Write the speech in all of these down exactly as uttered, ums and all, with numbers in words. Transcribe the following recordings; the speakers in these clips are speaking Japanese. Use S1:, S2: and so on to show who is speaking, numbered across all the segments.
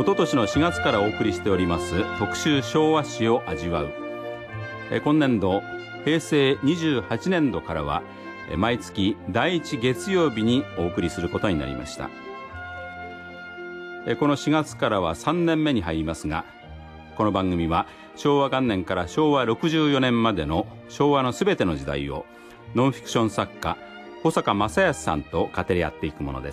S1: 一昨年のしがつからお送りしております特集昭和史を味わう。今年度へいせいにじゅうはちねんどからは毎月だいいち月曜日にお送りすることになりました。このしがつからはさんねんめに入りますが、この番組は昭和元年から昭和ろくじゅうよねんまでの昭和のすべての時代をノンフィクション作家保坂正康さんと語り合っていくものです。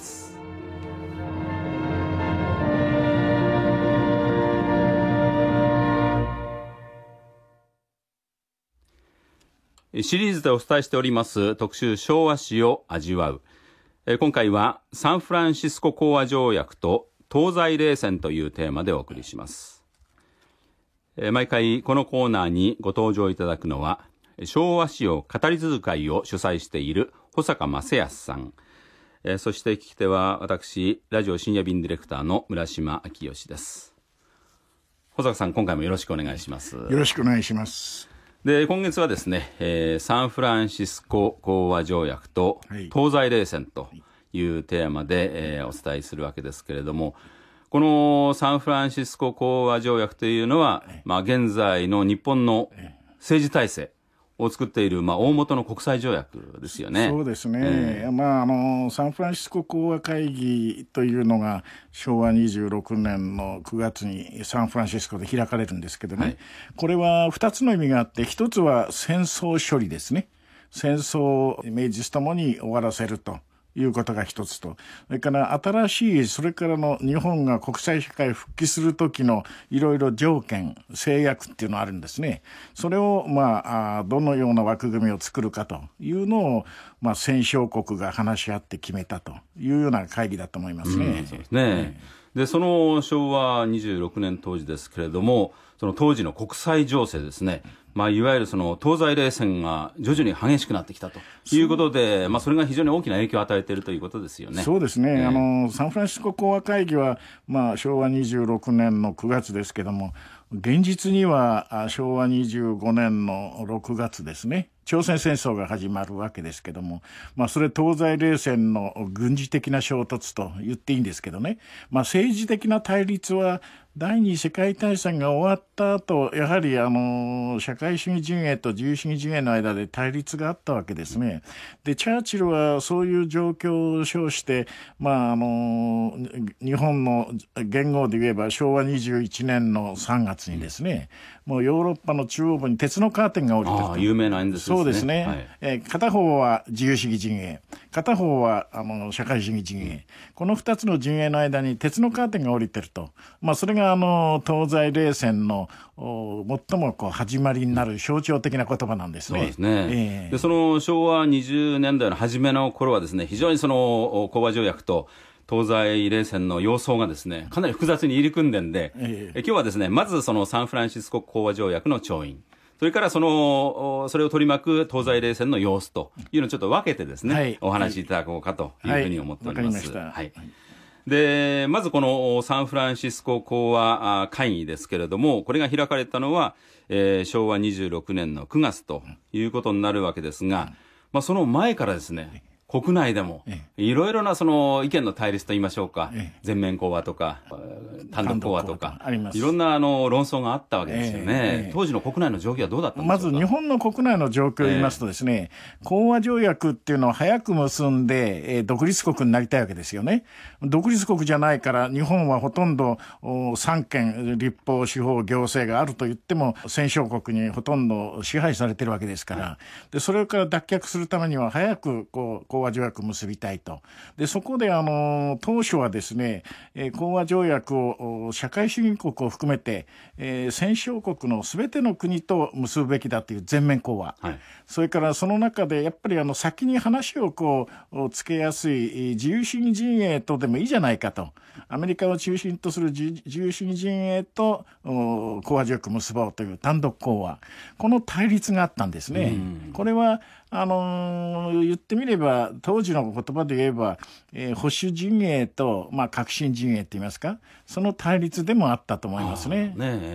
S1: シリーズでお伝えしております特集昭和史を味わう。今回はサンフランシスコ講和条約と東西冷戦というテーマでお送りします。毎回このコーナーにご登場いただくのは昭和史を語り続け会を主催している保坂正康さん、そして聞き手は私ラジオ深夜便ディレクターの村島明義です。保坂さん、今回もよろしくお願いします。
S2: よろしくお願いします。
S1: で今月はですね、えー、サンフランシスコ講和条約と東西冷戦というテーマで、えー、お伝えするわけですけれども、このサンフランシスコ講和条約というのは、まあ、現在の日本の政治体制を作っている、まあ、大元の国際条約ですよね。
S2: そうですね、えーまあ、あのサンフランシスコ講和会議というのがしょうわにじゅうろくねんのくがつにサンフランシスコで開かれるんですけどね、はい、これはふたつの意味があって、ひとつは戦争処理ですね。戦争を名実ともに終わらせるということが一つと、それから新しい、それからの日本が国際社会復帰する時のいろいろ条件、制約っていうのがあるんですね。それを、まあ、どのような枠組みを作るかというのを、まあ、戦勝国が話し合って決めたというような会議だと思いますね。
S1: うん、そうですね。で、そのしょうわにじゅうろくねん当時ですけれども、その当時の国際情勢ですね、まあ、いわゆるその東西冷戦が徐々に激しくなってきたということで、まあ、それが非常に大きな影響を与えているということですよね。
S2: そうですね、えー、あのサンフランシスコ講和会議は、まあ、しょうわにじゅうろくねんのくがつですけども、現実にはしょうわにじゅうごねんのろくがつですね、朝鮮戦争が始まるわけですけども、まあ、それ東西冷戦の軍事的な衝突と言っていいんですけどね、まあ、政治的な対立は第二次世界大戦が終わった後、やはりあの社会主義陣営と自由主義陣営の間で対立があったわけですね。でチャーチルはそういう状況を称して、まあ、あの日本の元号で言えばしょうわにじゅういちねんのさんがつにですね、もうヨーロッパの中央部に鉄のカーテンが降りてると。
S1: ああ、有名な演説ですね。
S2: そうですね、はい、えー、片方は自由主義陣営、片方はあの社会主義陣営、うん、このふたつの陣営の間に鉄のカーテンが降りてると、まあ、それがあの東西冷戦の最もこう始まりになる象徴的な言葉なんですね。
S1: そうですね、えー、でそのしょうわにじゅうねんだいの初めの頃はですね、非常にその講和条約と東西冷戦の様相がですね、かなり複雑に入り組んでんで、えー、え今日はですね、まずそのサンフランシスコ講和条約の調印、それからそのそれを取り巻く東西冷戦の様子というのをちょっと分けてですね、はい、お話しいただこうかというふうに思っております。はい、わかりました。はい、でまずこのサンフランシスコ講和会議ですけれども、これが開かれたのは、えー、しょうわにじゅうろくねんのくがつということになるわけですが、まあ、その前からですね、国内でもいろいろなその意見の対立といいましょうか、全面講和とか単独講和とかいろんなあの論争があったわけですよね。当時の国内の状況はどうだったんでしょうか。
S2: まず日本の国内の状況を言いますとですね、講和条約っていうのを早く結んで、えー、独立国になりたいわけですよね。独立国じゃないから日本はほとんど三権、立法、司法、行政があると言っても戦勝国にほとんど支配されてるわけですから、でそれから脱却するためには早くこう講和条約を結びたいと。でそこであの当初はですね、えー、講和条約を社会主義国を含めて、えー、戦勝国のすべての国と結ぶべきだという全面講和、はい、それからその中でやっぱりあの先に話をこうつけやすい自由主義陣営とでもいいじゃないかと、アメリカを中心とする自由主義陣営と講和条約を結ぼうという単独講和、この対立があったんですね。これはあのー、言ってみれば当時の言葉で言えば、えー、保守陣営と、まあ、革新陣営といいますか、その対立でもあったと思いますね。
S1: ねえ、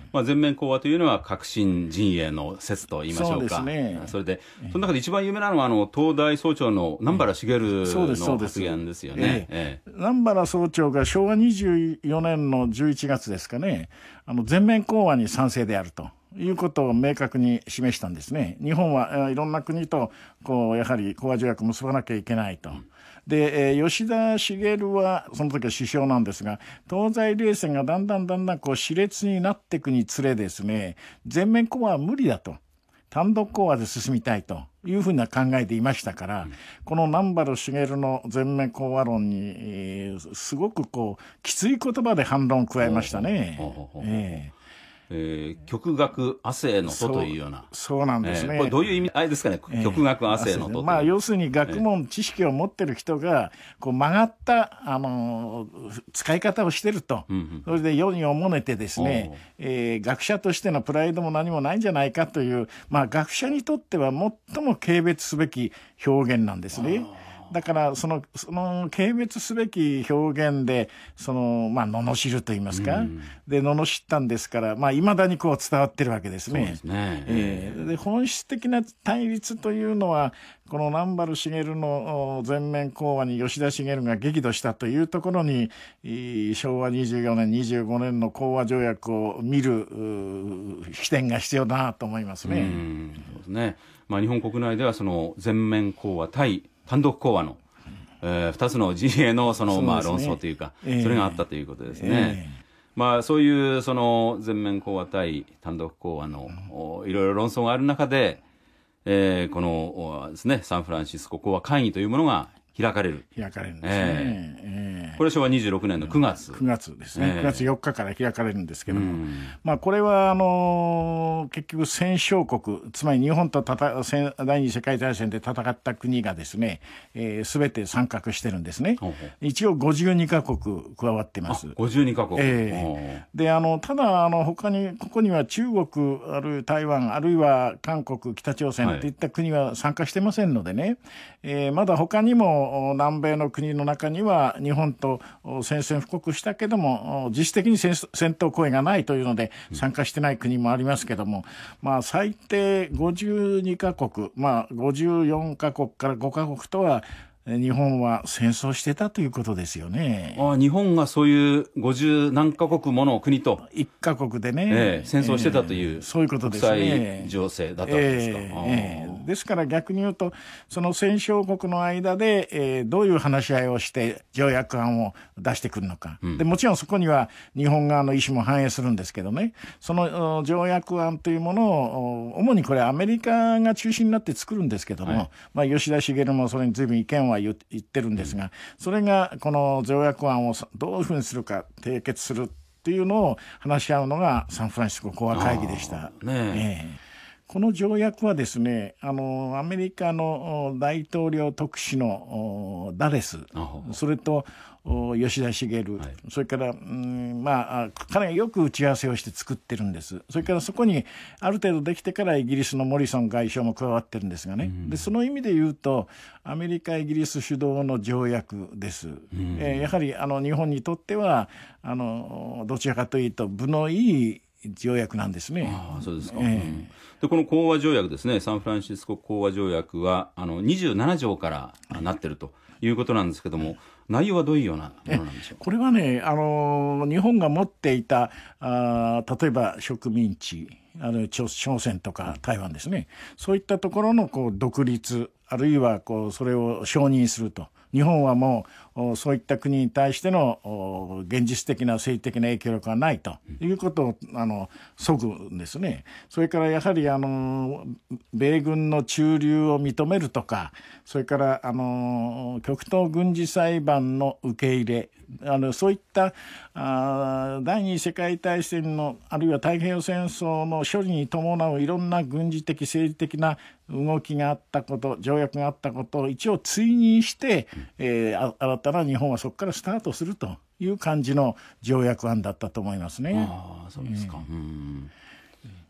S1: まあ、全面講和というのは革新陣営の説と言いましょうか。
S2: そうですね。
S1: それで、その中で一番有名なのは、あの、東大総長の南原茂の発言ですよね。
S2: ええ、南原総長がしょうわにじゅうよねんのじゅういちがつですかね、あの、全面講和に賛成であると。いうことを明確に示したんですね。日本はいろんな国とこうやはり講和条約を結ばなきゃいけないと。で、吉田茂はその時は首相なんですが、東西冷戦がだんだんだんだんこう熾烈になっていくにつれですね、全面講和は無理だと。単独講和で進みたいというふうな考えでいましたから、うん、この南原茂の全面講和論に、えー、すごくこうきつい言葉で反論を加えましたね。えー
S1: えー、極学亜生の徒というような。
S2: そう、そうなんですね。
S1: えー、これどういう意味あれですかね、えー、極学亜生の徒。
S2: まあ、要するに学問、えー、知識を持ってる人が、こう曲がった、あのー、使い方をしてると。うんうん、それで世におもねてですね、えー、学者としてのプライドも何もないんじゃないかという、まあ、学者にとっては最も軽蔑すべき表現なんですね。だからそのその軽蔑すべき表現でそのまあ罵ると言いますか、うん、で罵ったんですからまあ未だにこう伝わってるわけですね。そうですね。えー、で本質的な対立というのはこの南原茂の全面講和に吉田茂が激怒したというところにしょうわにじゅうよねんにじゅうごねんの講和条約を見る視点が必要だなと思いますね。
S1: うんそうですね。まあ日本国内ではその全面講和対単独講和の、えー、ふたつの陣営のその、まあ、論争というか、えー、それがあったということですね。えー、まあ、そういうその全面講和対単独講和の、うん、いろいろ論争がある中で、えー、このですね、サンフランシスコ講和会議というものが開かれる。
S2: 開かれるんですね。えーえー、
S1: これしょうわにじゅうろくねんのくがつ。
S2: くがつですね。えー、くがつよっかから開かれるんですけども。うん、まあこれはあのー、結局戦勝国、つまり日本とたた第二次世界大戦で戦った国がですね、えー、全て参画してるんですね。ほうほう一応ごじゅうにかこく加わってます。
S1: ごじゅうにかこく。
S2: えー、で、あの、ただあの他に、ここには中国、あるいは台湾、あるいは韓国、北朝鮮といった国は参加してませんのでね、はいえー、まだ他にも南米の国の中には日本と宣戦布告したけども実質的に戦闘行為がないというので参加してない国もありますけども、まあ最低ごじゅうにかこく、まあごじゅうよんかこくからごかこくとは日本は戦争してたということですよね。
S1: ああ日本がそういうごじゅうなんかこくもの国と
S2: いっかこくでね、
S1: えー、戦争してたという、えー、
S2: そういうことですね。
S1: 国際情勢だったわけですか。えー
S2: えー、ですから逆に言うとその戦勝国の間で、えー、どういう話し合いをして条約案を出してくるのか、うん、でもちろんそこには日本側の意思も反映するんですけどね、その条約案というものを主にこれアメリカが中心になって作るんですけども、はい、まあ、吉田茂もそれに随分意見は言ってるんですが、うん、それがこの条約案をどういうふうにするか締結するっていうのを話し合うのがサンフランシスコ講和会議でした。ねえーこの条約はですね、あの、アメリカの大統領特使のダレス、それと吉田茂、はい、それから、うん、まあ、かなりよく打ち合わせをして作ってるんです。それからそこにある程度できてからイギリスのモリソン外相も加わってるんですがね。うん、で、その意味で言うと、アメリカ、イギリス主導の条約です。うん、えー、やはり、あの、日本にとっては、あの、どちらかというと、分のいい条約なんですね。
S1: ああ、そうですか。えーうんでこの講和条約ですね、サンフランシスコ講和条約はあのにじゅうななじょうからなっているということなんですけども、内容はどういうようなものなんでしょうか。
S2: これはね、あの日本が持っていたあ例えば植民地、あの朝鮮とか台湾ですね、そういったところのこう独立、あるいはこうそれを承認すると。日本はもうそういった国に対しての現実的な政治的な影響力がないということをあのそぐんですね。それからやはりあの米軍の駐留を認めるとか、それからあの極東軍事裁判の受け入れ、あのそういったあ第二次世界大戦のあるいは太平洋戦争の処理に伴ういろんな軍事的政治的な動きがあったこと、条約があったことを一応追認して、えー、新たな日本はそこからスタートするという感じの条約案だったと思いますね。
S1: ああ、そうですか。えー、うんじ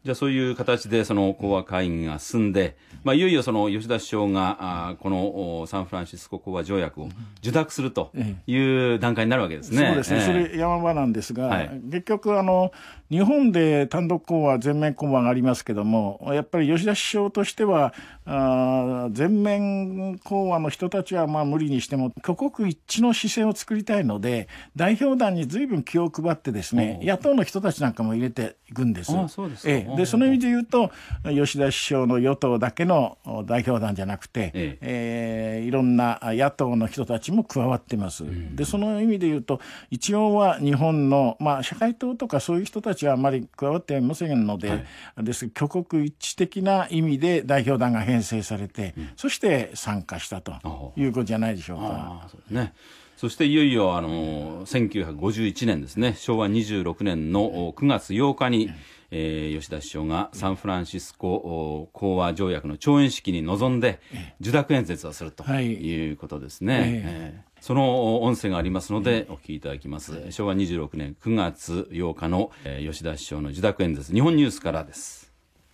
S1: じゃあそういう形でその講和会議が進んで、まあ、いよいよその吉田首相があこのサンフランシスコ講和条約を受諾するという段階になるわけですね。
S2: そうですね、ええ、それ山場なんですが、はい、結局あの日本で単独講和全面講和がありますけども、やっぱり吉田首相としてはあ全面講和の人たちはまあ無理にしても挙国一致の姿勢を作りたいので、代表団に随分気を配ってですね、野党の人たちなんかも入れていくんです。
S1: あそうですか。
S2: ええ、でその意味で言うと吉田首相の与党だけの代表団じゃなくて、えええー、いろんな野党の人たちも加わってます、うん、でその意味で言うと一応は日本の、まあ、社会党とかそういう人たちはあまり加わっていませんので、はい、です挙国一致的な意味で代表団が編成されて、うん、そして参加したということじゃないでしょうか。
S1: あそうですね。そしていよいよあのせんきゅうひゃくごじゅういちねんですね、しょうわにじゅうろくねんのくがつようかに、えー、吉田首相がサンフランシスコ講和条約の調印式に臨んで受諾演説をするということですね、はいえー、その音声がありますのでお聞きいただきます。しょうわにじゅうろくねんくがつようかの、えー、吉田首相の受諾演説、日本ニュースからです。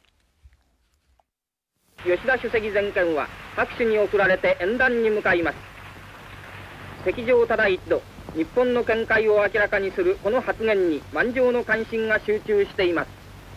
S3: 吉田主席全権は拍手に送られて演壇に向かいます。席上ただ一度、日本の見解を明らかにするこの発言に満場の関心が集中しています。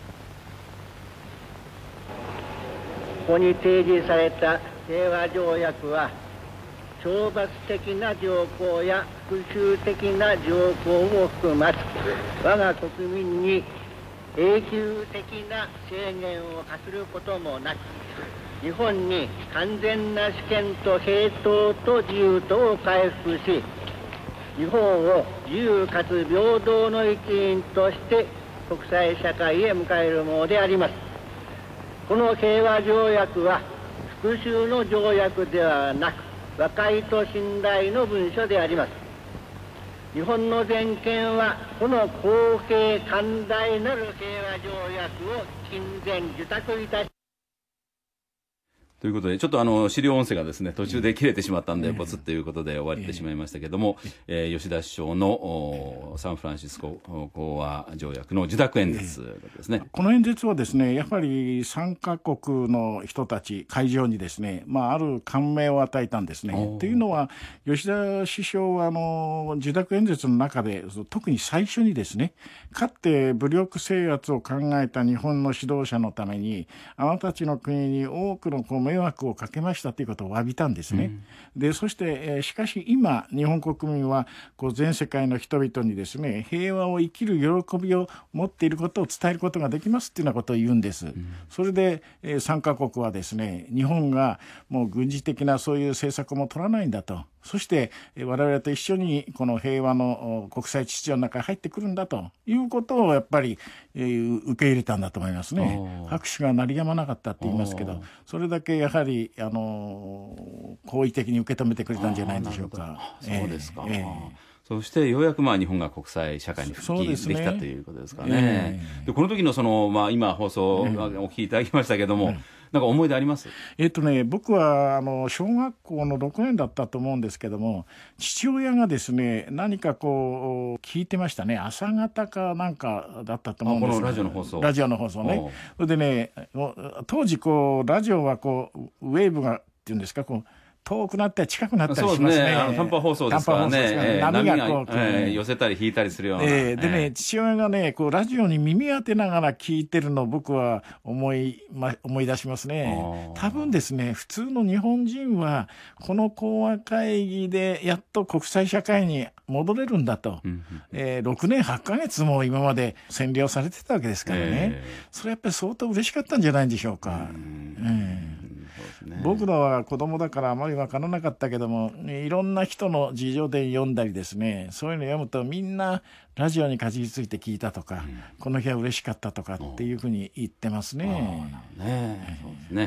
S4: ここに提示された平和条約は、懲罰的な条項や復讐的な条項を含まず、我が国民に永久的な制限を課することもなく、日本に完全な主権と平等と自由とを回復し、日本を自由かつ平等の一員として国際社会へ迎えるものであります。この平和条約は復讐の条約ではなく、和解と信頼の文書であります。日本の全権はこの公平寛大なる平和条約を親善受託いたし、
S1: ということで、ちょっとあの資料音声がですね途中で切れてしまったんで、ボツッということで終わってしまいましたけれども、えー、吉田首相のサンフランシスコ講和条約の受諾演説ですね。
S2: この演説はですね、やはり参加国の人たち会場にですね、まあ、ある感銘を与えたんですね。というのは、吉田首相はあの受諾演説の中で特に最初にですね、かつて武力制圧を考えた日本の指導者のために、あなたたちの国に多くのこう迷惑をかけましたということを詫びたんですね、うん、でそして、えー、しかし今日本国民はこう全世界の人々にですね、平和を生きる喜びを持っていることを伝えることができますというようなことを言うんです、うん、それで、えー、参加国はですね、日本がもう軍事的なそういう政策も取らないんだと、そして我々と一緒にこの平和の国際秩序の中に入ってくるんだということをやっぱり、えー、受け入れたんだと思いますね。拍手が鳴りやまなかったって言いますけど、それだけやはりあの好意的に受け止めてくれたんじゃないでしょうか。
S1: そうですか、えーえーそしてようやくまあ日本が国際社会に復帰できたということですからね。えー、でこの時のその、まあ、今放送お聞きいただきましたけども、えー、なんか思い出あります？
S2: えっとね、僕はあの小学校のろくねんだったと思うんですけども、父親がですね何かこう聞いてましたね。朝方かなんかだったと思うんです。
S1: このラジオの放送
S2: ラジオの放送ね。それでね、当時こうラジオはこうウェーブがっていうんですか、こう遠くなったり近くなったりしますね。そうですね、あの
S1: 短波放送ですからね、えー、波がこう、えー、寄せたり引いたりするような、
S2: えー、でね、えー、父親がねこうラジオに耳当てながら聞いてるのを僕は思い、ま、思い出しますね。多分ですね、普通の日本人はこの講和会議でやっと国際社会に戻れるんだと、うんうんえー、ろくねんはちかげつも今まで占領されてたわけですからね、えー、それやっぱり相当嬉しかったんじゃないでしょうか。うんえーね、僕らは子供だからあまり分からなかったけども、いろんな人の自叙伝読んだりですね、そういうの読むとみんなラジオにかじりついて聞いたとか、うん、この日は嬉しかったとかっていうふうに言ってますね。
S1: あね、そうですね。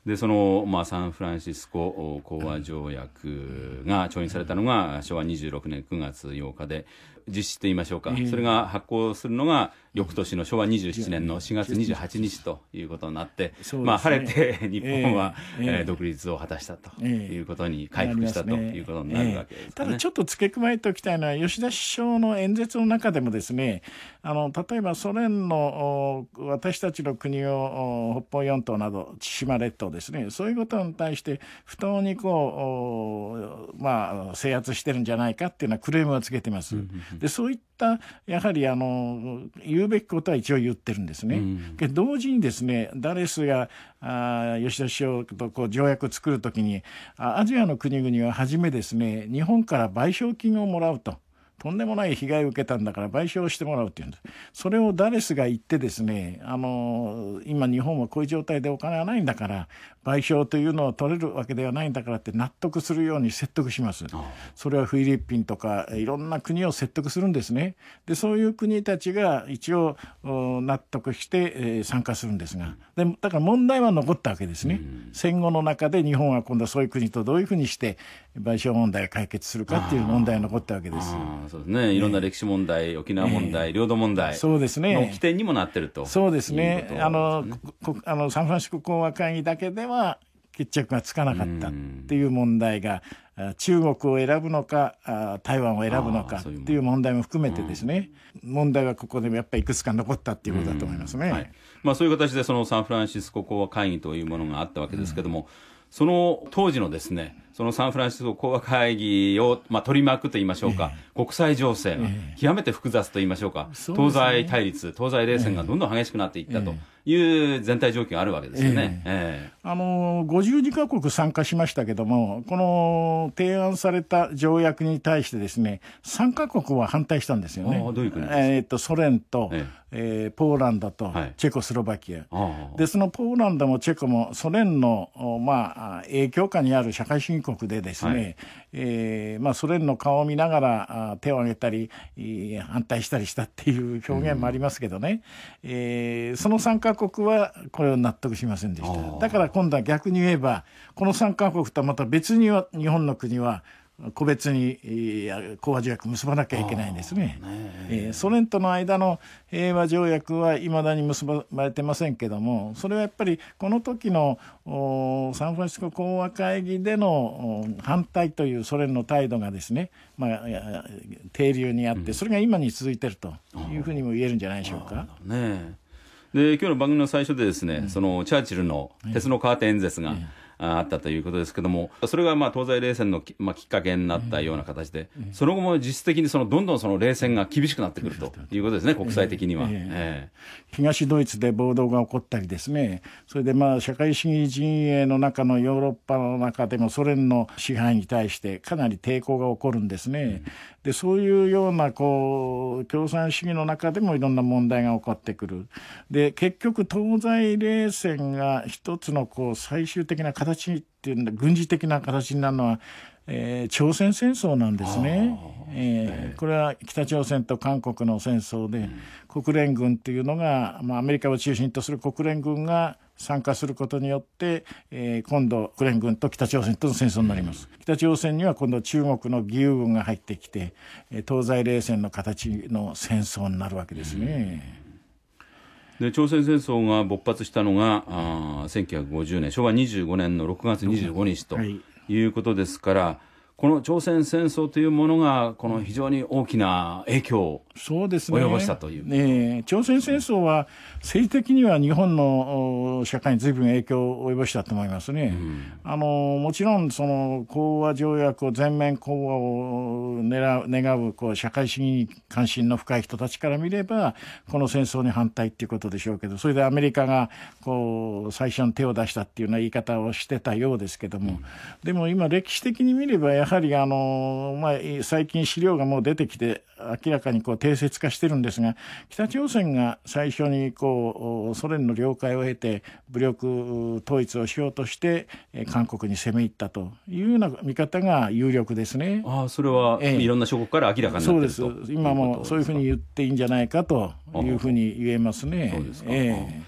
S1: でその、まあ、サンフランシスコ講和条約が調印されたのがしょうわにじゅうろくねんくがつようかで、実施といいましょうか、えー、それが発行するのが翌年のしょうわにじゅうななねんのしがつにじゅうはちにちということになって、ね、まあ、晴れて日本は、えーえー、独立を果たしたということに、回復したということになるわけですね。
S2: ただちょっと付け加えておきたいのは、吉田首相の演説の中でもですね、あの例えばソ連の私たちの国を北方四島など千島列島ですね、そういうことに対して不当にこう、まあ、制圧してるんじゃないかっていうのはクレームをつけてます。でそういったやはりあの言うべきことは一応言ってるんですね。で同時にですね、ダレスやあ吉田首相とこう条約を作るときに、アジアの国々は初めですね、日本から賠償金をもらうと。とんでもない被害を受けたんだから賠償してもらうっていうんです。それをダレスが言ってですね、あの今日本はこういう状態でお金はないんだから賠償というのを取れるわけではないんだからって納得するように説得します。それはフィリピンとかいろんな国を説得するんですね。でそういう国たちが一応納得して参加するんですが、でだから問題は残ったわけですね。戦後の中で日本は今度はそういう国とどういうふうにして賠償問題を解決するかっていう問題が残ったわけです。
S1: そうですね、いろんな歴史問題、えー、沖縄問題、えー、領土問題の起点にもなってると。
S2: そうですね、あのあのサンフランシスコ講和会議だけでは決着がつかなかったっていう問題が、中国を選ぶのか台湾を選ぶのかっていう問題も含めてですね、問題はここでもやっぱりいくつか残ったっていうことだと思いますね。はい、
S1: まあ、そういう形でそのサンフランシスコ講和会議というものがあったわけですけども、うん、その当時のですね、そのサンフランシスコ講和会議を、まあ、取り巻くといいましょうか、えー、国際情勢が極めて複雑といいましょうか、えー、東西対立、東西冷戦がどんどん激しくなっていったという全体状況があるわけですよね。えーえ
S2: ー、あのごじゅうにかこく参加しましたけども、この提案された条約に対してですね、さんかこくは反対したんですよね。
S1: どういう国ですか？
S2: えー、とソ連と、えーえー、ポーランドとチェコスロバキア、はい、でそのポーランドもチェコもソ連の、まあ、影響下にある社会主義国でですね、はい、えーまあ、ソ連の顔を見ながら手を挙げたり反対したりしたっていう表現もありますけどね、うん、えー、そのさんかこくはこれを納得しませんでした。だから今度は逆に言えば、このさんかこくとはまた別には日本の国は個別に講和条約結ばなきゃいけないんですね。えー、ソ連との間の平和条約はいまだに結ばれてませんけども、それはやっぱりこの時のサンフランシスコ講和会議での反対というソ連の態度がですね、まあ、底流にあって、それが今に続いているというふうにも言えるんじゃないでしょうか。
S1: うん、ねで今日の番組の最初でですね、うん、そのチャーチルの鉄のカーテン演説が、うんあったということですけども、それがまあ東西冷戦のき、まあ、きっかけになったような形で、えーえー、その後も実質的にそのどんどんその冷戦が厳しくなってくるということですね、国際的には。えーえ
S2: ー、東ドイツで暴動が起こったりですね、それでまあ社会主義陣営の中のヨーロッパの中でもソ連の支配に対してかなり抵抗が起こるんですね。うん、でそういうようなこう共産主義の中でもいろんな問題が起こってくる。で結局東西冷戦が一つのこう最終的な形っていうの軍事的な形になるのは、えー、朝鮮戦争なんですね。えー、これは北朝鮮と韓国の戦争で、うん、国連軍っていうのが、まあ、アメリカを中心とする国連軍が参加することによって、えー、今度国連軍と北朝鮮との戦争になります。うん、北朝鮮には今度中国の義勇軍が入ってきて、東西冷戦の形の戦争になるわけですね。
S1: うん、で朝鮮戦争が勃発したのがあせんきゅうひゃくごじゅうねんしょうわにじゅうごねんのろくがつにじゅうごにちということですから、はい、この朝鮮戦争というものがこの非常に大きな影響を及ぼしたという。
S2: そうですね。ね、朝鮮戦争は政治的には日本の社会に随分影響を及ぼしたと思いますね。うん、あのもちろんその講和条約を全面講和を狙う願うこう社会主義に関心の深い人たちから見ればこの戦争に反対っていうことでしょうけど、それでアメリカがこう最初に手を出したっていうような言い方をしてたようですけども、うん、でも今歴史的に見ればやはりあの、まあ、最近資料がもう出てきて明らかにこう定説化してるんですが、北朝鮮が最初にこうソ連の了解を得て武力統一をしようとして韓国に攻め入ったというような見方が有力ですね。
S1: ああ、それは、ええ、いろんな諸国から明らかになっていると。
S2: そうです。今もそういうふうに言っていいんじゃないかというふうに言えますね。
S1: そうですか。
S2: ええ、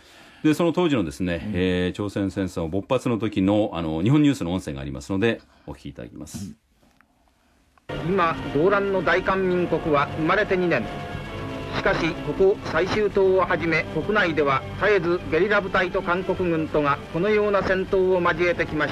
S1: でその当時のですね、うんえー、朝鮮戦争勃発の時のあの日本ニュースの音声がありますのでお聞きいただきます、
S3: うん、今動乱の大韓民国は生まれてにねん。しかしここ最終島をはじめ国内では絶えずゲリラ部隊と韓国軍とがこのような戦闘を交えてきました。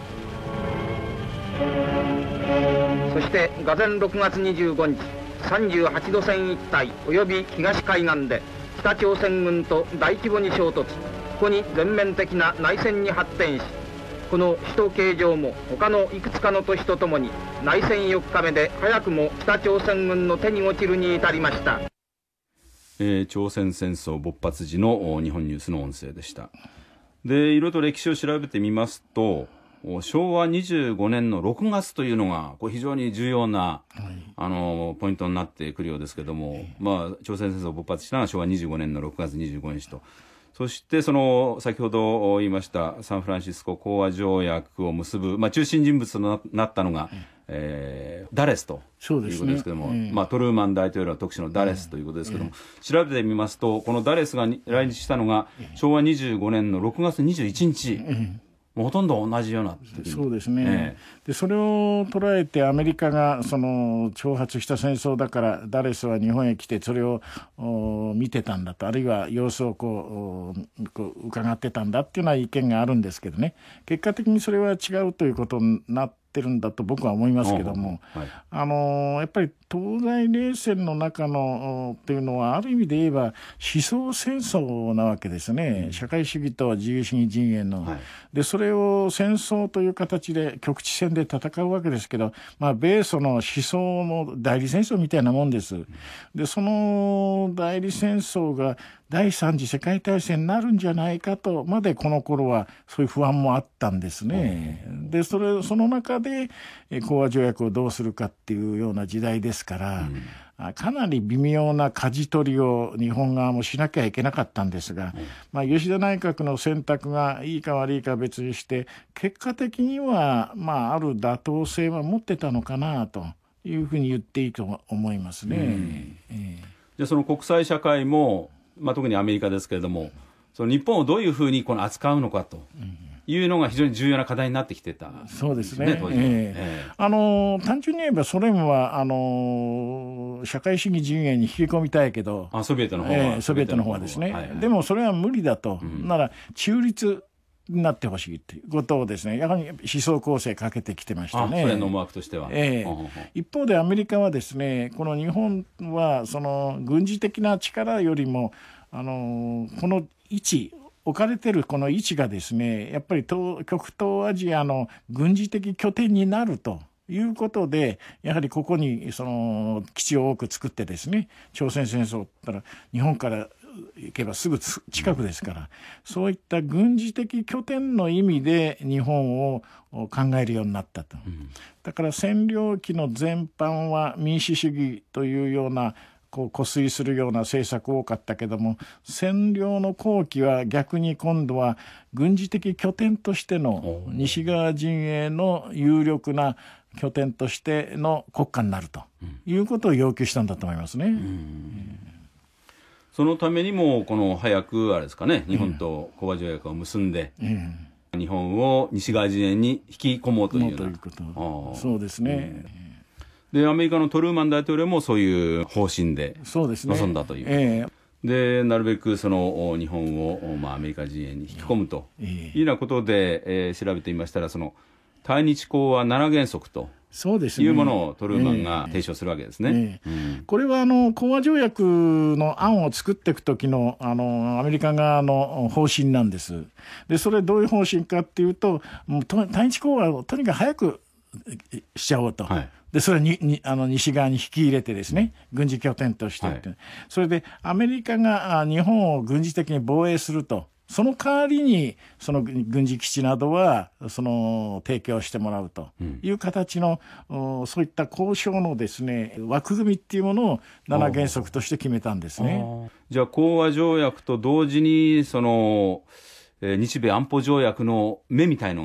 S3: そして俄前ろくがつにじゅうごにちさんじゅうはちど線一帯および東海岸で北朝鮮軍と大規模に衝突、ここに全面的な内戦に発展し、この首都形状も他のいくつかの都市とともに内戦よっかめで早くも北朝鮮軍の手に落ちるに至りました。
S1: えー、朝鮮戦争勃発時の日本ニュースの音声でした。でいろいろと歴史を調べてみますと、しょうわにじゅうごねんのろくがつというのがこれ非常に重要な、はい、あのポイントになってくるようですけども、えーまあ、朝鮮戦争勃発したのはしょうわにじゅうごねんのろくがつにじゅうごにちと、そしてその先ほど言いましたサンフランシスコ講和条約を結ぶ、まあ、中心人物となったのが、えー、ダレスということですけども、ねえーまあ、トルーマン大統領は特使のダレスということですけども、えー、調べてみますとこのダレスが来日したのがしょうわにじゅうごねんのろくがつにじゅういちにち、えーもうほとんど同じような
S2: そうですね、ええ、でそれを捉えてアメリカがその挑発した戦争だからダレスは日本へ来てそれを見てたんだと、あるいは様子をこう、こう伺ってたんだっていうような意見があるんですけどね、結果的にそれは違うということになってるんだと僕は思いますけども、はい、あのやっぱり東西冷戦の中のっていうのはある意味で言えば思想戦争なわけですね、うん、社会主義と自由主義陣営の、はい、でそれを戦争という形で局地戦で戦うわけですけど、まあ、米ソの思想の代理戦争みたいなもんです。でその代理戦争が第三次世界大戦になるんじゃないかとまでこの頃はそういう不安もあったんですね、うん、でそれその中で講和条約をどうするかっていうような時代ですから、うん、かなり微妙な舵取りを日本側もしなきゃいけなかったんですが、うんまあ、吉田内閣の選択がいいか悪いか別にして結果的には、まあ、ある妥当性は持ってたのかなというふうに言っていいと思いますね、うん
S1: えー、じゃあその国際社会も、まあ、特にアメリカですけれどもその日本をどういうふうにこの扱うのかというのが非常に重要な課題になってきてた、ね、
S2: そうですね、当時はえーえー、あの単純に言えばソ連はあの社会主義陣営に引き込みたいけど
S1: あソビエトの方は、え
S2: ー、ソビエトの方はですね、はいはい、でもそれは無理だと、うん、なら中立になってほしいということをですねやはり思想構成かけてきてましたね。
S1: ソ連の思惑としては、
S2: えー、一方でアメリカはですねこの日本はその軍事的な力よりもあのこの位置置かれてるこの位置がですねやっぱり東極東アジアの軍事的拠点になるということでやはりここにその基地を多く作ってですね朝鮮戦争ったら日本から行けばすぐ近くですから、そういった軍事的拠点の意味で日本を考えるようになったと、うん、だから占領期の全般は民主主義というようなこう固推するような政策多かったけども占領の後期は逆に今度は軍事的拠点としての西側陣営の有力な拠点としての国家になるということを要求したんだと思いますね、うんうん
S1: そのためにもこの早くあれですかね日本と講和条約を結んで、うんうん、日本を西側陣営に引き込もうというような
S2: ということそうですね、
S1: うん、でアメリカのトルーマン大統領もそういう方針で臨んだという、えー、でなるべくその日本を、まあ、アメリカ陣営に引き込むというようなことで、えー、調べてみましたらその対日講和なな原則と
S2: そうですね、
S1: いうものをトルーマンが提唱するわけですね、
S2: えーえーうん、これはあの講和条約の案を作っていくときの、あのアメリカ側の方針なんです。でそれどういう方針かっていうともう対日講和をとにかく早くしちゃおうと、はい、でそれににあの西側に引き入れてですね軍事拠点として、はい、それでアメリカが日本を軍事的に防衛するとその代わりにその軍事基地などはその提供してもらうという形の、うん、そういった交渉のですね枠組みっていうものをなな原則として決めたんですね。
S1: じゃあ講和条約と同時にその、えー、日米安保条約の目みたいのが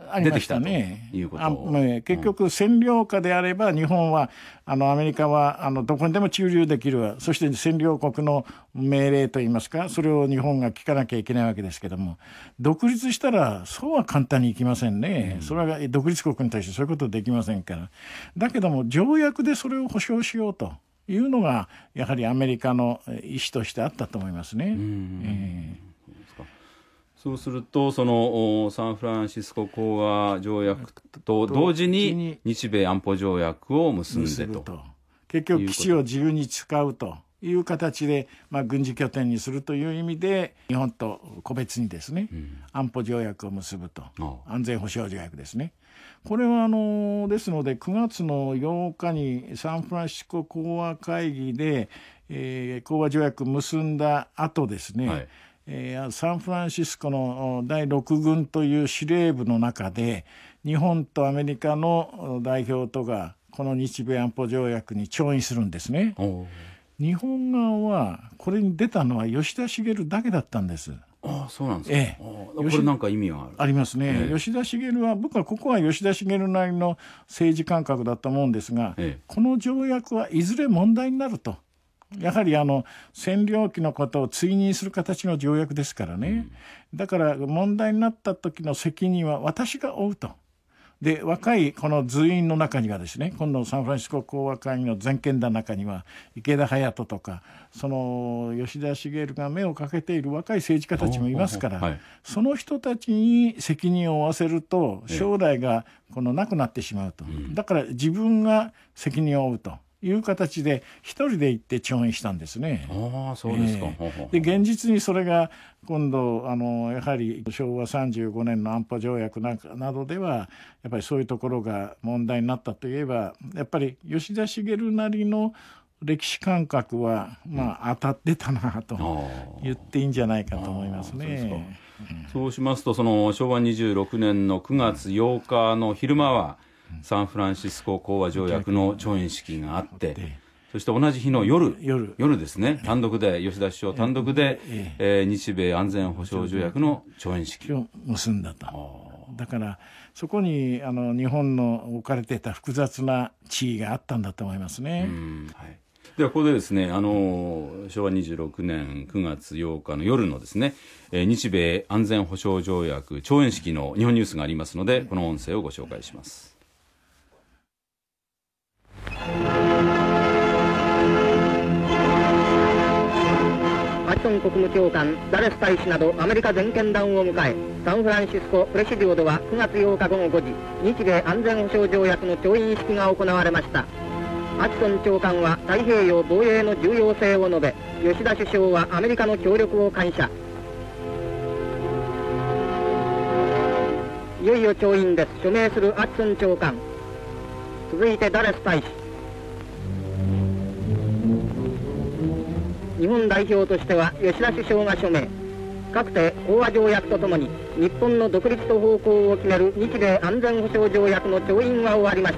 S1: 出てきたということ、
S2: ね、結局占領下であれば日本はあのアメリカはあのどこにでも駐留できる、そして占領国の命令といいますか、それを日本が聞かなきゃいけないわけですけども、独立したらそうは簡単にいきませんね、うん、それは独立国に対してそういうことできませんから。だけども条約でそれを保障しようというのがやはりアメリカの意思としてあったと思いますね。うん、えー
S1: そうするとそのサンフランシスコ講和条約と同時に日米安保条約を結んで と, と
S2: 結局基地を自由に使うという形で、まあ、軍事拠点にするという意味で日本と個別にですね、うん、安保条約を結ぶと、安全保障条約ですね。これはあのですのでくがつのようかにサンフランシスコ講和会議で、えー、講和条約結んだ後ですね、はい、えー、サンフランシスコのだいろく軍という司令部の中で日本とアメリカの代表とがこの日米安保条約に調印するんですね。日本側はこれに出たのは吉田茂だけだったんです。
S1: ああ、そうなんですか。ええ、これなんか意味はある
S2: ありますね、ええ、吉田茂は僕はここは吉田茂なりの政治感覚だと思うんですが、ええ、この条約はいずれ問題になると。やはりあの占領期のことを追認する形の条約ですからね、うん、だから問題になった時の責任は私が負うと。で若いこの図員の中にはですね、今度サンフランシスコ講和会議の全権団の中には池田隼人とかその吉田茂が目をかけている若い政治家たちもいますから、はい、その人たちに責任を負わせると将来がこのなくなってしまうと、うん、だから自分が責任を負うという形で一人で行って調印したんですね。
S1: ああ、そうですか。
S2: えー、で現実にそれが今度あのやはりしょうわさんじゅうごねんの安保条約などではやっぱりそういうところが問題になったといえば、やっぱり吉田茂なりの歴史感覚は、まあ、当たってたなと言っていいんじゃないかと思いますね。
S1: そう、そうしますとそのしょうわにじゅうろくねんのくがつようかの昼間はサンフランシスコ講和条約の調印式があって、そして同じ日の 夜, 夜, 夜ですね、単独で吉田首相単独で、えええー、日米安全保障条約の調印式
S2: を結んだと。だからそこにあの日本の置かれていた複雑な地位があったんだと思いますね。うん、
S1: はい、ではここでですね、あのしょうわにじゅうろくねんくがつようかの夜のですね、えー、日米安全保障条約調印式の日本ニュースがありますので、この音声をご紹介します。
S3: アキソン国務長官、ダレス大使などアメリカ全権団を迎え、サンフランシスコプレシディオではくがつようかごごごじ、日米安全保障条約の調印式が行われました。アキソン長官は太平洋防衛の重要性を述べ、吉田首相はアメリカの協力を感謝。いよいよ調印です。署名するアキソン長官、続いてダレス大使。日本代表としては吉田首相が署名。かくて講和条約とともに日本の独立と方向を決める日米安全保障条約の調印が終わりました。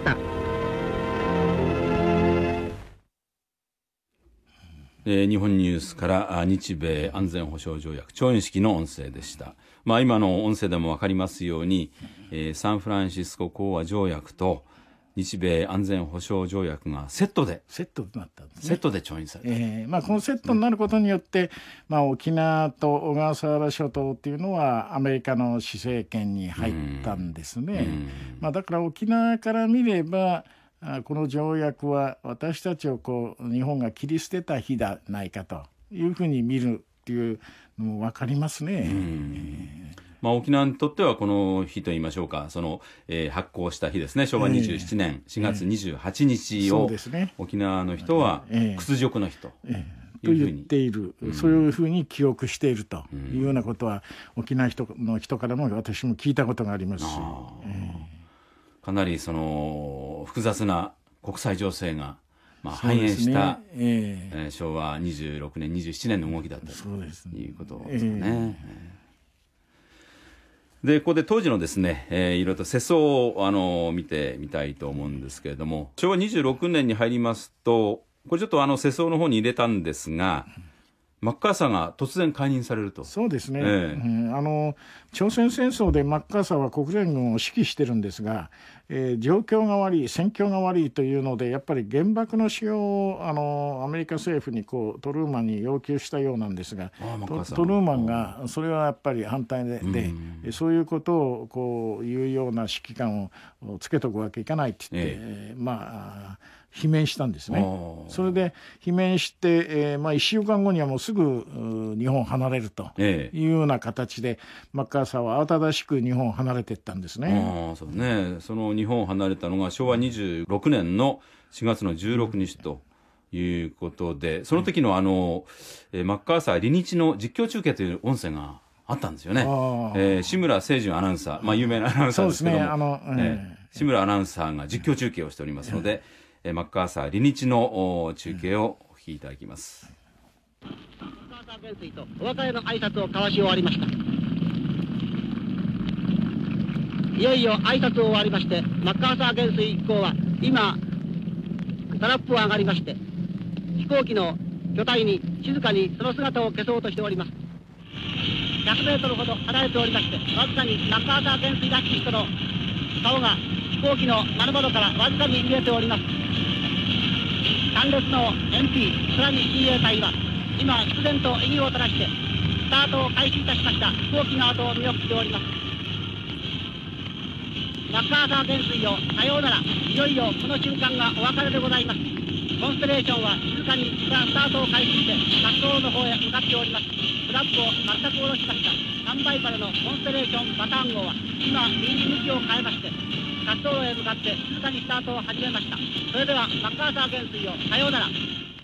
S1: えー、日本ニュースから日米安全保障条約調印式の音声でした。まあ、今の音声でも分かりますように、えー、サンフランシスコ講和条約と日米安全保障条約がセットで
S2: セットとなったんですね。
S1: セットで調印された、
S2: えーまあ、このセットになることによって、まあ、沖縄と小笠原諸島っていうのはアメリカの施政権に入ったんですね。まあ、だから沖縄から見ればこの条約は私たちをこう日本が切り捨てた日だないかというふうに見るっていうのも分かりますね。うん、
S1: えーまあ、沖縄にとってはこの日といいましょうか、その、えー、発行した日ですね、しょうわにじゅうななねんしがつにじゅうはちにちを、えーね、沖縄の人は屈辱の日と、えーえー、
S2: と言っている、うん、そういうふうに記憶しているというようなことは、うん、沖縄人の人からも私も聞いたことがありますし、え
S1: ー、かなりその複雑な国際情勢がまあ、反映した、ねえーえー、しょうわにじゅうろくねんにじゅうななねんの動きだったということですね。えーでここで当時のですね、えー、いろいろと世相をあの見てみたいと思うんですけれども、しょうわにじゅうろくねんに入りますと、これちょっとあの世相の方に入れたんですが、 マッカーサーが突然解任されると。
S2: そうですね、
S1: ええ
S2: うん、あの朝鮮戦争でマッカーサーは国連軍を指揮してるんですが、えー、状況が悪い、戦況が悪いというので、やっぱり原爆の使用をあのアメリカ政府にこうトルーマンに要求したようなんですが、ト, トルーマンがそれはやっぱり反対 で, で、うん、そういうことをこういうような指揮官をつけとくわけいかないって言って、ええー、まあ罷免したんですね。それで罷免して、えーまあ、いっしゅうかんごにはもうすぐ日本を離れるというような形で、ええ、マッカーサーは慌ただしく日本を離れていったんですね。
S1: あそうね、その日本を離れたのがしょうわにじゅうろくねんのしがつのじゅうろくにちということで、その時のあの、えー、マッカーサー離日の実況中継という音声があったんですよね。えー、志村清純アナウンサー、まあ、有名なアナウンサーですけども、そうですね、あの、えー、志村アナウンサーが実況中継をしておりますので、えー、マッカーサー離日の中継をお聞きいただきます。
S5: マッカーサー元帥とお別れの挨拶を交わし終わりました。いよいよ挨拶を終わりまして、マッカーサー元帥一行は今タラップを上がりまして、飛行機の巨体に静かにその姿を消そうとしております。ひゃくメートルほど離れておりまして、わずかにマッカーサー元帥らしき人の顔が飛行機の丸窓からわずかに見えております。単列の エムピー さらに親衛隊は今必然と異議を垂らしてスタートを開始いたしました飛行機の後を見送っております。マッカーサー元帥よ、さようなら。いよいよこの瞬間がお別れでございます。コンステレーションは静かにスタートを開始して滑走の方へ向かっております。フラップを全く下ろしましたさんばいからのコンステレーションバターン号は今右に向きを変えまして滑走路へ向かって静かにスタートを始めました。それではマッカーサー元帥よ、さようなら。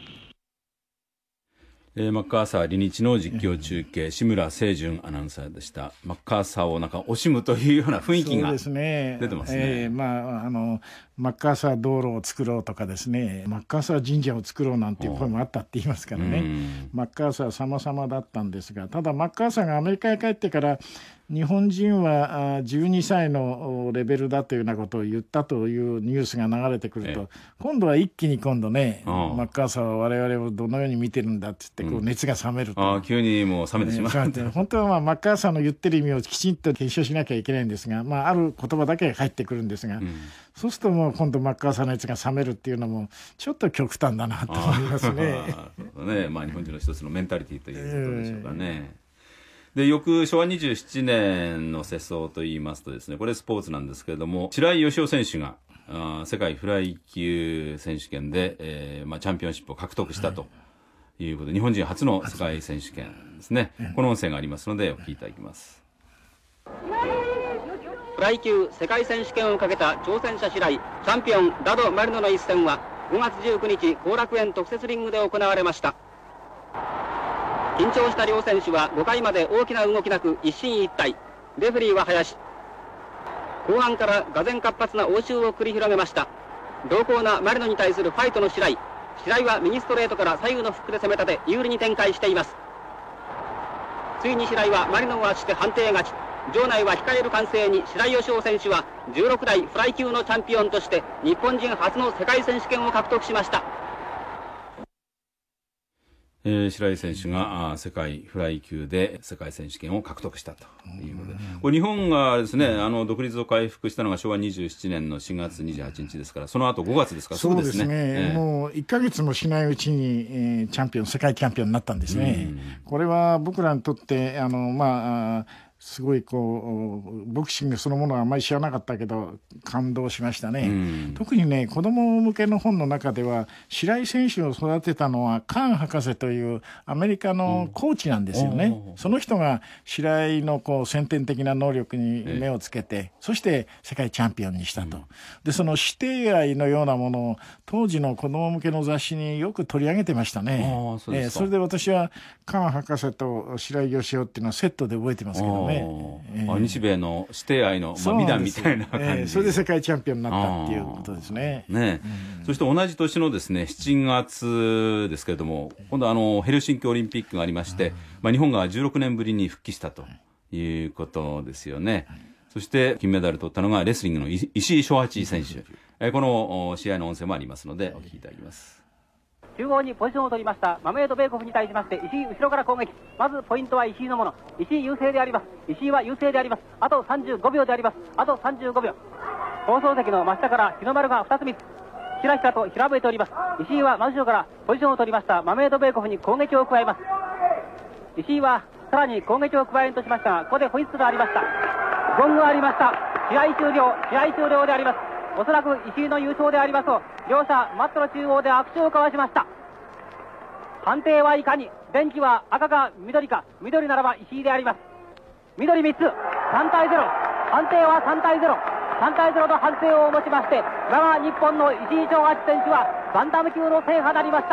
S1: えー、マッカーサー離日の実況中継、志村清純アナウンサーでした。マッカーサーをなんか惜しむというような雰囲気が出てますね。そうですね、
S2: えーまあ、あのマッカーサー道路を作ろうとかですね、マッカーサー神社を作ろうなんていう声もあったって言いますからね。マッカーサー様々だったんですが、ただマッカーサーがアメリカへ帰ってから日本人はじゅうにさいのレベルだというようなことを言ったというニュースが流れてくると、今度は一気に今度ね、マッカーサーは我々をどのように見てるんだって言ってこう熱が冷めると、うん、
S1: あ急にもう冷めてしまう、
S2: ね、本当はまあマッカーサーの言ってる意味をきちんと検証しなきゃいけないんですが、まあ、ある言葉だけが返ってくるんですが、うん、そうするともう今度マッカーサーの熱が冷めるっていうのもちょっと極端だなと思いますね。
S1: ね、まあ、日本人の一つのメンタリティということでしょうかね。えーで翌しょうわにじゅうななねんの世相といいますとですね、これスポーツなんですけれども、白井義雄選手があ世界フライ級選手権で、えーまあ、チャンピオンシップを獲得したということで、はい、日本人初の世界選手権ですね。この音声がありますのでお聞きいただきます。
S3: フライ級世界選手権をかけた挑戦者白井チャンピオンダド・マリノの一戦はごがつじゅうくにち後楽園特設リングで行われました。緊張した両選手はごかいまで大きな動きなく一進一退。レフェリーは林。後半からがぜん活発な応酬を繰り広げました。濃厚なマリノに対するファイトの白井。白井は右ストレートから左右のフックで攻め立て有利に展開しています。ついに白井はマリノを圧して判定勝ち。場内は控える歓声に白井義雄選手はじゅうろくだいフライ級のチャンピオンとして日本人初の世界選手権を獲得しました。
S1: えー、白井選手があ世界フライ級で世界選手権を獲得したということで、これ日本がですね、あの独立を回復したのがしょうわにじゅうななねんのしがつにじゅうはちにちですから、その後ごがつですから、
S2: そうですね、えー、もういっかげつもしないうちに、えー、チャンピオン世界チャンピオンになったんですね。これは僕らにとってあのまあすごいこうボクシングそのものはあまり知らなかったけど感動しましたね、うん、特にね子供向けの本の中では白井選手を育てたのはカーン博士というアメリカのコーチなんですよね、うん、その人が白井のこう先天的な能力に目をつけて、ええ、そして世界チャンピオンにしたと、うん、でその師弟愛のようなものを当時の子供向けの雑誌によく取り上げてましたね。そ, えー、それで私はカーン博士と白井義雄っていうのはセットで覚えてますけどね、
S1: えー、日米の師弟愛の、まあ、美談みたいな感じ、えー、
S2: それで世界チャンピオンになったっていうことですね。
S1: ね、うん、そして同じ年のですねしちがつですけれども、今度あのヘルシンキオリンピックがありまして、うんまあ、日本がじゅうろくねんぶりに復帰したということですよね、うん、そして金メダル取ったのがレスリングの石井翔八選手、えー、この試合の音声もありますのでお聞きいただきます。
S5: 中央にポジションを取りましたマメード・ベーコフに対しまして石井後ろから攻撃。まずポイントは石井のもの。石井優勢であります。石井は優勢であります。あとさんじゅうごびょうであります。あとさんじゅうごびょう。放送席の真下から日の丸がふたつみっつひらひらとひらめいております。石井は真後ろからポジションを取りましたマメード・ベーコフに攻撃を加えます。石井はさらに攻撃を加えんとしましたが、ここでホイッスルがありました。ゴングがありました。試合終了、試合終了であります。おそらく石井の優勝でありますと、両者マットの中央で握手を交わしました。判定はいかに。電気は赤か緑か。緑ならば石井であります。緑みっつ、さんたいゼロ。判定はさんたいゼロ。さんたいゼロと判定をもちまして、我が日本の石井長八選手はバンタム級の制覇となりました。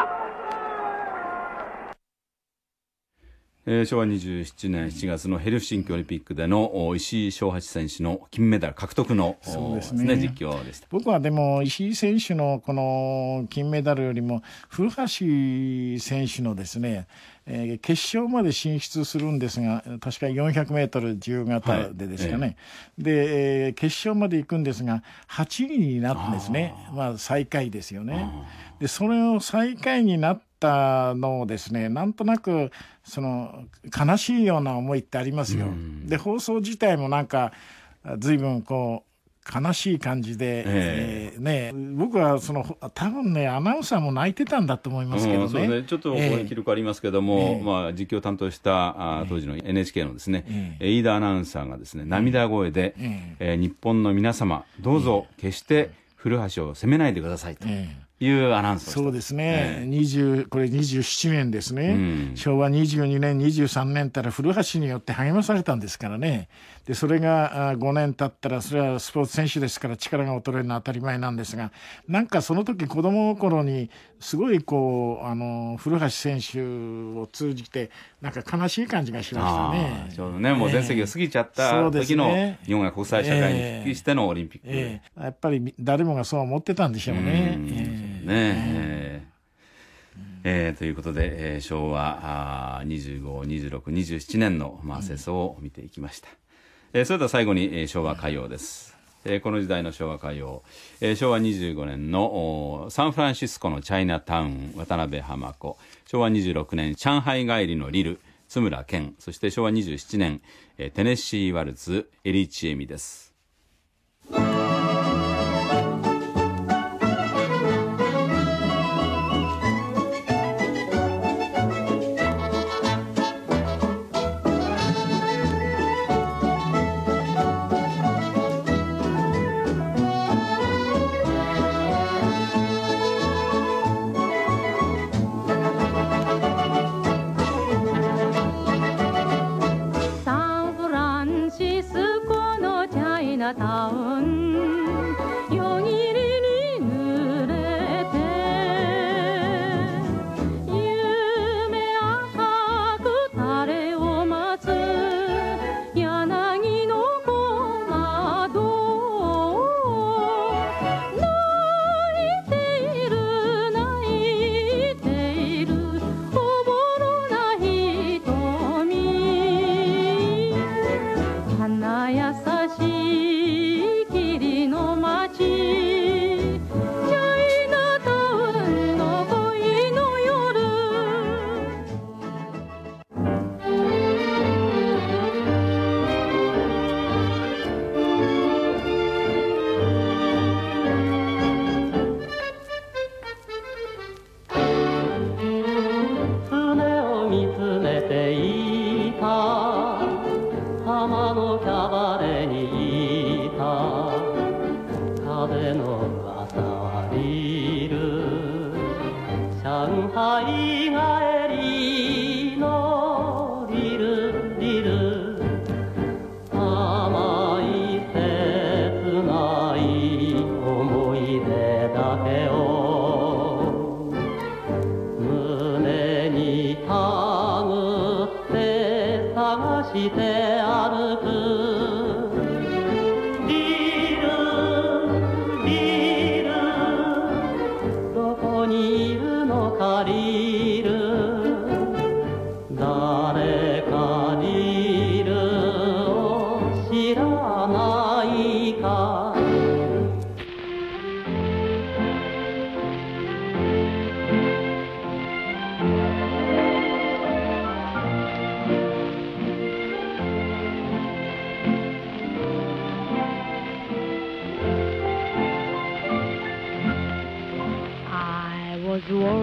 S1: えー、しょうわにじゅうななねんしちがつのヘルシンキオリンピックでの石井翔八選手の金メダル獲得の
S2: そうですね、
S1: 実況でした。
S2: 僕はでも石井選手のこの金メダルよりも古橋選手のですね、えー、決勝まで進出するんですが、確かよんひゃくメートル自由形でですかね、はい、えー、で、えー、決勝まで行くんですがはちいになったんですね。あ、まあ、最下位ですよね。でそれを最下位になったのをですね、なんとなくその悲しいような思いってありますよ。で放送自体もなんか随分こう悲しい感じで、えーえーね、僕はその多分ねアナウンサーも泣いてたんだと思いますけどね。うん、そうね、
S1: ちょっと記録ありますけども、えーまあ、実況を担当したあ当時の エヌエイチケー のですね、えー、飯田アナウンサーがですね涙声で、えーえー、日本の皆様どうぞ決して古橋を責めないでくださいと。えーいうアナウンスをした。
S2: そうですね、えー、にじゅうこれにじゅうななねんですね、うん、しょうわにじゅうにねんにじゅうさんねんったら古橋によって励まされたんですからね。でそれがごねん経ったらそれはスポーツ選手ですから力が衰えるのは当たり前なんですが、なんかその時子供心にすごいこうあの古橋選手を通じてなんか悲しい感じがしましたね。
S1: ちょうどね、もう全盛期を過ぎちゃった時の日本が国際社会に復帰してのオリンピック、え
S2: ーえー、やっぱり誰もがそう思ってたんでしょうね。うん、えー
S1: ねえーえー、ということで、えー、しょうわにじゅうご、にじゅうろく、にじゅうななねんの、まあ、世相を見ていきました。えー、それでは最後に、えー、昭和歌謡です。えー、この時代の昭和歌謡、えー、しょうわにじゅうごねんのサンフランシスコのチャイナタウン渡辺浜子、しょうわにじゅうろくねん上海帰りのリル津村健、そしてしょうわにじゅうななねん、えー、テネシーワルツエリチエミです。
S6: タウン夜霧に濡れて夢赤く垂れを待つ柳の小窓泣いている泣いているおぼろな瞳花優しい霧の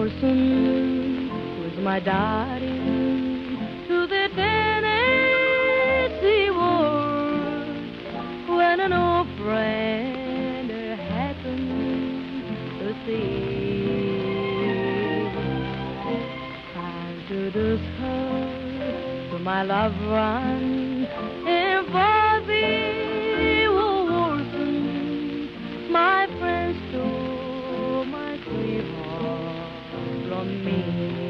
S6: waltzing with my darling to the Tennessee woods when an old friend happened to see. I introduced her to my loved one in Bobby waltzing. My friends stole my sweetheart from me.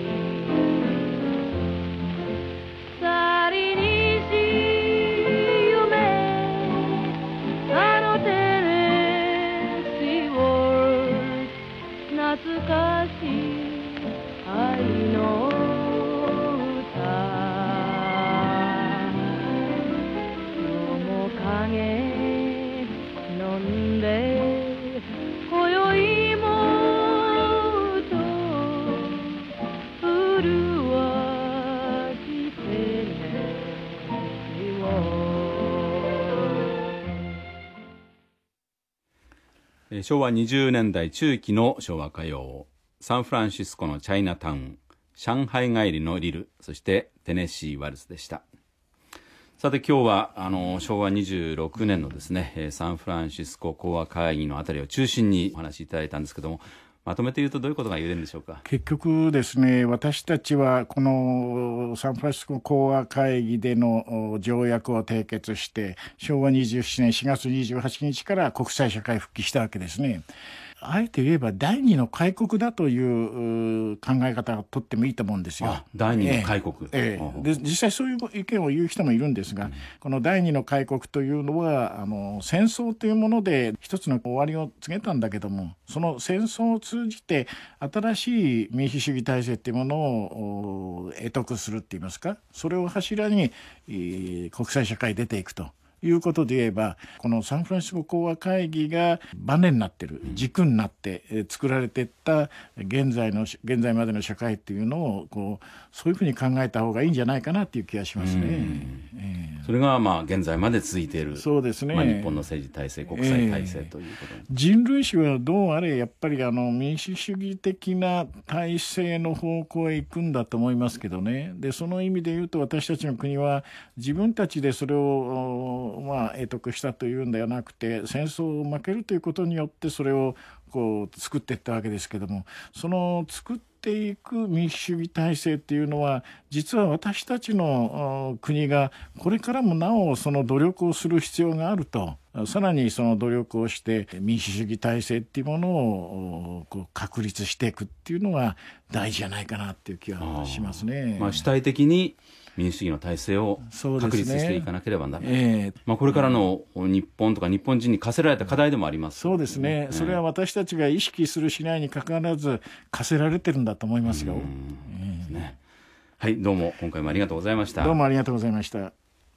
S1: 昭和にじゅうねんだい中期の昭和歌謡、サンフランシスコのチャイナタウン、上海帰りのリル、そしてテネシーワルツでした。さて今日はあの昭和にじゅうろくねんのですね、サンフランシスコ講和会議のあたりを中心にお話しいただいたんですけども、まとめて言うとどういうことが言えるんでしょうか。
S2: 結局ですね、私たちはこのサンフランシスコ講和会議での条約を締結して昭和にじゅうななねんしがつにじゅうはちにちから国際社会復帰したわけですね。あえて言えば第二の開国だという考え方をとってもいいと思うんですよ。
S1: あ、第二の開国、
S2: ええええ、で実際そういう意見を言う人もいるんですが、うん、この第二の開国というのはあの戦争というもので一つの終わりを告げたんだけども、その戦争を通じて新しい民主主義体制というものを得得するって言いますか、それを柱に、えー、国際社会に出ていくということで言えば、このサンフランシスコ講和会議がバネになっている、軸になって作られていった現在の現在までの社会っていうのをこうそういうふうに考えた方がいいんじゃないかなっていう気がしますね。
S1: えー、それがまあ現在まで続いている、
S2: そうですね、
S1: まあ、日本の政治体制、国際体制ということ、えー、
S2: 人類史はどうあれやっぱりあの民主主義的な体制の方向へ行くんだと思いますけどね。でその意味で言うと私たちの国は自分たちでそれをまあ、得得したというんではなくて、戦争を負けるということによってそれをこう作っていったわけですけども、その作っていく民主主義体制っていうのは実は私たちの国がこれからもなおその努力をする必要があると、さらにその努力をして民主主義体制っていうものをこう確立していくっていうのが大事じゃないかなっていう気がしますね。
S1: まあ、主体的に民主主義の体制を確立していかなければならない、ねえーまあ、これからの日本とか日本人に課せられた課題でもあります、ね、
S2: そうですね、それは私たちが意識するしないにかかわらず課せられてるんだと思いますよ。
S1: えーね、はい、どうも今回もありがとうございました。
S2: どうもありがとうございました。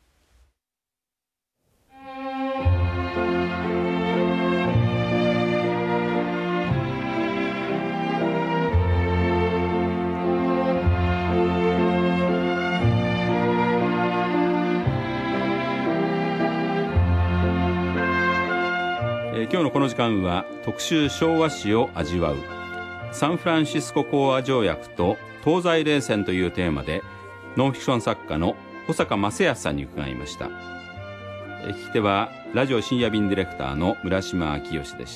S1: 今日のこの時間は特集昭和史を味わうサンフランシスコ講和条約と東西冷戦というテーマでノンフィクション作家の保坂正康さんに伺いました。聞き手はラジオ深夜便ディレクターの村島昭義でした。